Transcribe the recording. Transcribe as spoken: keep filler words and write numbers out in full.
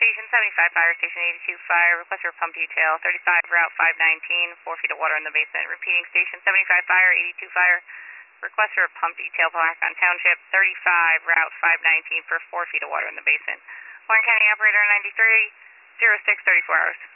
Station seventy-five Fire, Station eighty-two Fire, request for pump detail, thirty-five Route five nineteen, four feet of water in the basement. Repeating, Station seventy-five Fire, eighty-two Fire, request for pump detail, Palmacon Township, thirty-five Route five nineteen for four feet of water in the basement. Warren County Operator ninety-three, zero six thirty-four hours.